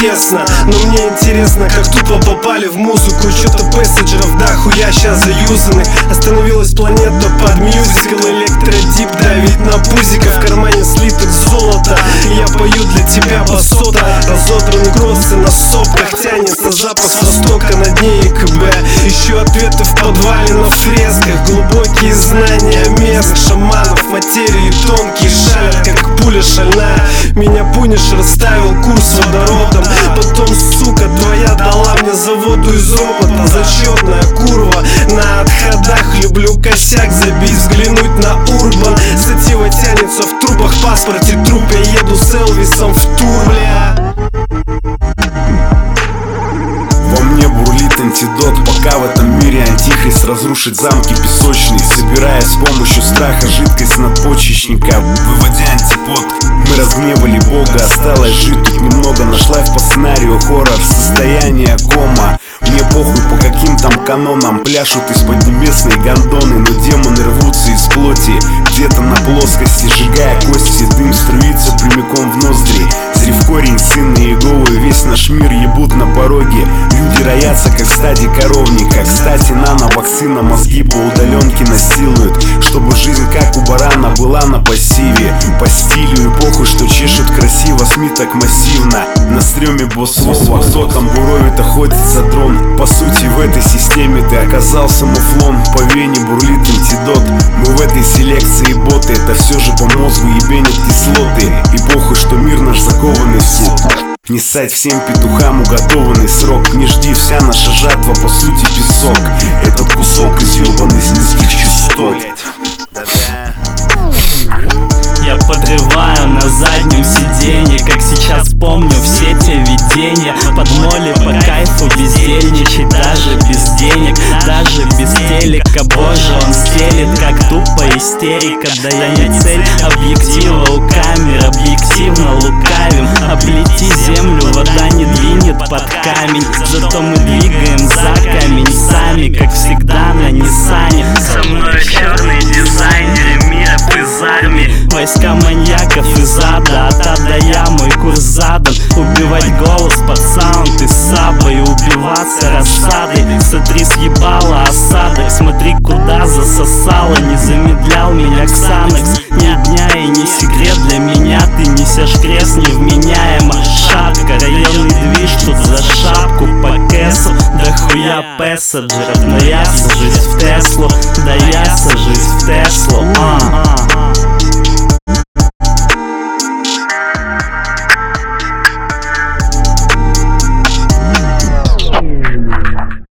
тесно. Но мне интересно, как тупо попали в музыку. Чё-то пассажеров, да, хуя щас заюзанных. Остановилась планета под мюзикл. Электродип давит на пузико. В кармане слиток золота. И я пою для тебя басота. Разодраны кроссы на соплях. Тянется запах с востока на дне ЕКБ. Ищу ответы в подвале на фресках. Глубокие знания мест шаманов. Материи тонкие шалят, как пуля шальная. Меня Пунишер расставил курс водородом. Потом, сука, твоя дала мне заводу из робота. Зачетная курва на отходах. Люблю косяк забить, взглянуть на урбан. Сатива тянется в трубах, в паспорте труп. Я еду с Элвисом в тур, бля. Во мне бурлит антидот, пока в этом мире антихрист разрушит замки песочные, собирая с помощью страха жидкость надпочечника, выводя антипод. Мы разгневали Бога, осталось жить тут немного. Наш лайф по сценарию хоррор, состояние кома. Мне похуй, по каким там канонам пляшут из-под небесной гондоны. Но демоны рвутся из плоти, где-то на плоскости, сжигая кости. Дым струится прямиком в ноздри. Зри в корень, сын Иеговы, весь наш мир ебут на пороге. Люди роятся, как стадии коровника. Кстати, нано-вакцина мозги по удаленке насилуют, чтобы жизнь, как у барана, была на пассиве. По стилю и похуй, что чешут красиво, СМИ так массивно. На стреме боссов, кто там буровит, охотится дрон. По сути, в этой системе ты оказался муфлон. По вене бурлит антидот. Мы в этой селекции боты. Это все же по мозгу ебенят кислоты. И похуй, что мир наш закованный в суд. Не ссать всем петухам уготованный срок. Не жди, вся наша жатва по сути песок. Этот кусок изъебан из низких частот. Я подрываю на заднем сиденье, как сейчас помню все те видения. Под моли по кайфу бездельничать, даже без денег, даже без телека. Боже, он стелит, как тупо истерика. Да я не цель объектива у камер, объективно лукавим. Облети землю, вода не двинет под камень. Зато мы двигаем за камень сами, как всегда на Ниссане. Со мной черные дизайнеры, мира из армии. Войска маньяков из ада, от ада я, мой курс задан. Убивать голос под саунд из саба и убиваться рассадой. Сотри съебала осадок, смотри куда засосала. Не замедлял меня Ксанакс ни дня, и не секрет для меня. Ты несешь крест невменяемо, шапка. Районный движ тут за шапку по кэсу. Да хуя пассажеров, но я сажусь в Теслу. Да я сажусь в Теслу.